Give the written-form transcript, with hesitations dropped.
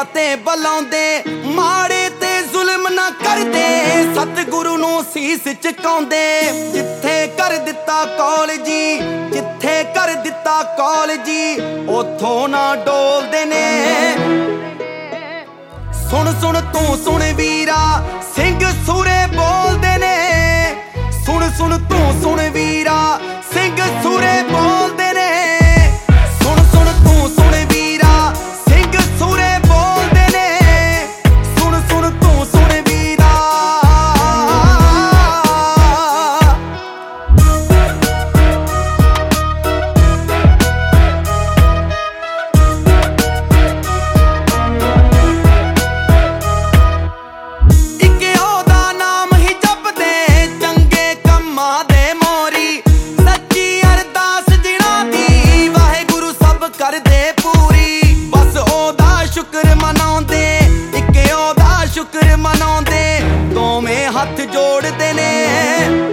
फतेह बुलाउंदे, माड़े ते जुल्म ना करदे, सतगुरु नूं सीस झुकाउंदे। जिथे कर दिता कौल जी, जिथे कर दिता कौल जी, उथों ना डोलदे ने। सुन सुन तू सुन वीरा, सिंह सूरे बोलदे ने। सुन सुन तू सुन वीरा, सिंह सूरे बोलदे ने। सुन सुन तू सुन वीरा, सिंह सूरे बोलदे ने। सुन सुन तू सुन वीरा। शुक्र मनाउंदे, दोवें हथ जोड़दे ने।